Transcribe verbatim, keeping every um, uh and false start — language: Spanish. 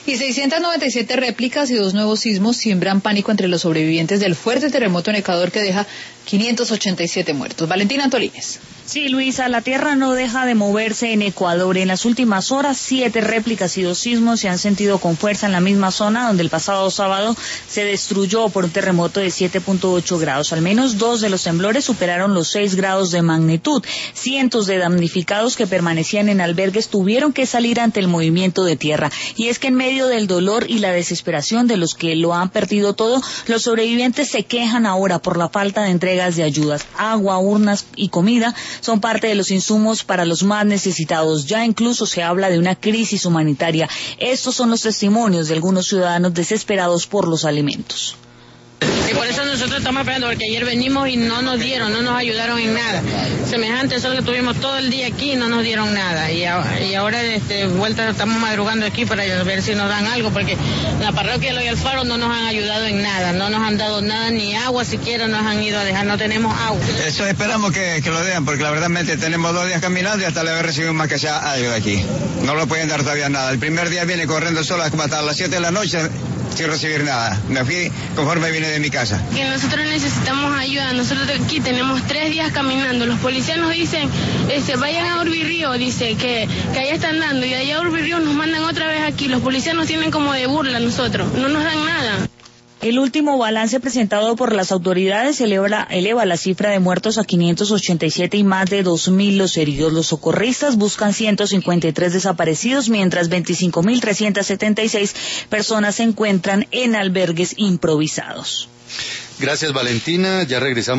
Y seiscientas noventa y siete réplicas y dos nuevos sismos siembran pánico entre los sobrevivientes del fuerte terremoto en Ecuador que deja quinientos ochenta y siete muertos. Valentina Antolines. Sí, Luisa, la tierra no deja de moverse en Ecuador. En las últimas horas, siete réplicas y dos sismos se han sentido con fuerza en la misma zona donde el pasado sábado se destruyó por un terremoto de siete punto ocho grados. Al menos dos de los temblores superaron los seis grados de magnitud. Cientos de damnificados que permanecían en albergues tuvieron que salir ante el movimiento de tierra. Y es que en medio del dolor y la desesperación de los que lo han perdido todo, los sobrevivientes se quejan ahora por la falta de entregas de ayudas. Agua, urnas y comida son parte de los insumos para los más necesitados. Ya incluso se habla de una crisis humanitaria. Estos son los testimonios de algunos ciudadanos desesperados por los alimentos. Y por eso nosotros estamos esperando, porque ayer venimos y no nos dieron, no nos ayudaron en nada. Semejante sol que tuvimos todo el día aquí y no nos dieron nada. Y, a, y ahora de este, vuelta estamos madrugando aquí para ver si nos dan algo, porque la parroquia de Loy Alfaro no nos han ayudado en nada, no nos han dado nada, ni agua siquiera nos han ido a dejar, no tenemos agua. Eso esperamos que, que lo den, porque la verdad tenemos dos días caminando y hasta le haber recibido más que sea ayuda aquí. No lo pueden dar todavía nada. El primer día viene corriendo solo hasta las siete de la noche sin recibir nada. Me fui conforme vine de mi casa. Que nosotros necesitamos ayuda. Nosotros aquí tenemos tres días caminando. Los policías nos dicen, este, vayan a Urbirrío, dice que, que allá están dando, y allá a Urbirrío nos mandan otra vez aquí. Los policías nos tienen como de burla a nosotros, no nos dan nada. El último balance presentado por las autoridades eleva, eleva la cifra de muertos a quinientos ochenta y siete y más de dos mil los heridos. Los socorristas buscan ciento cincuenta y tres desaparecidos, mientras veinticinco mil trescientas setenta y seis personas se encuentran en albergues improvisados. Gracias, Valentina. Ya regresamos.